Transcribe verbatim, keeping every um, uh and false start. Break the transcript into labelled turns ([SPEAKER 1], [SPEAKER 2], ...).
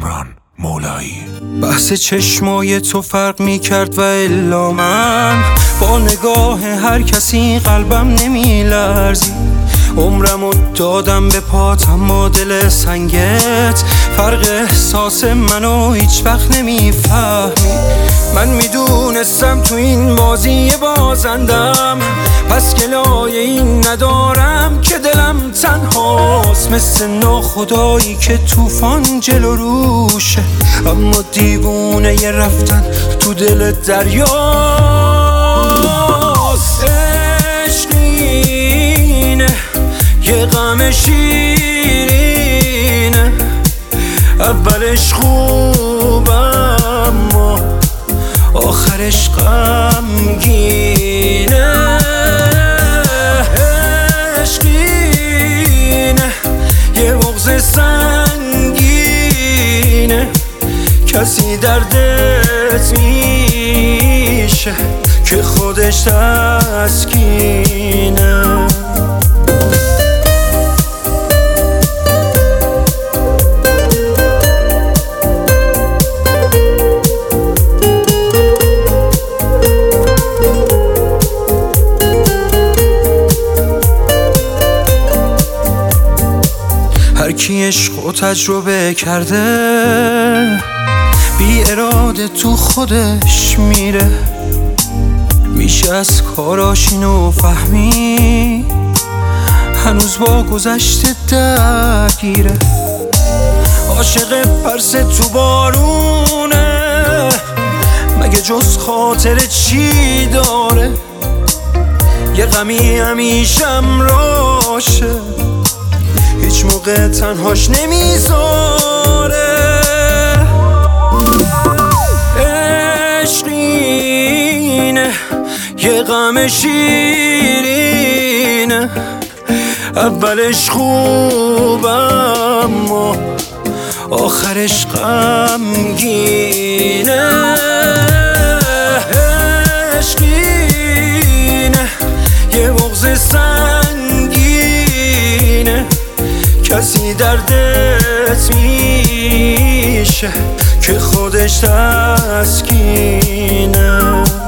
[SPEAKER 1] کامران مولایی.
[SPEAKER 2] بحث چشمای تو فرق می کرد و الا من با نگاه هر کسی قلبم نمی لرزی. عمرمو دادم به پات اما دل سنگت فرق احساس منو هیچ وقت نمی فهمی. من میدونستم تو این بازی بازندم، پس گلای این ندارم که دلم تنهاست، مثل ناخدایی که طوفان جلو روشه اما دیوونه ی رفتن تو دل دریاست. عشقینه یه غم شیرینه، اولش خوب اما آخرش غمگینه. عشقینه یه بغض سنگینه، کسی دردت میشه که خودش تسکینه. هر کی عشق و تجربه کرده بی اراده تو خودش میره، میشه از کاراش اینو فهمی هنوز با گذشته درگیره. عاشق پرس تو بارونه مگه جز خاطر چی داره، یه غمی همیشم راشه هیچ موقع تنهاش نمیذاره. عشقینه یه غم شیرینه، اولش خوب اما آخرش غمگینه. عشقینه یه بغض سنگینه، کسی دردت میشه که خودش تسکینه.